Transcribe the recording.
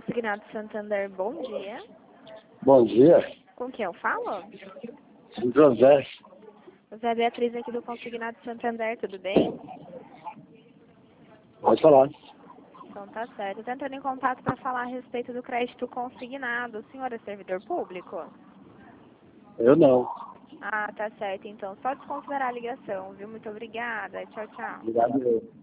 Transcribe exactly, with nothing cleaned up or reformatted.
Consignado Santander, bom dia. Bom dia. Com quem eu falo? José. José Beatriz aqui do Consignado Santander, tudo bem? Pode falar. Então tá certo. Estou entrando em contato para falar a respeito do crédito consignado. O senhor é servidor público? Eu não. Ah, tá certo. Então, só desconsiderar a ligação, viu? Muito obrigada. Tchau, tchau. Obrigado.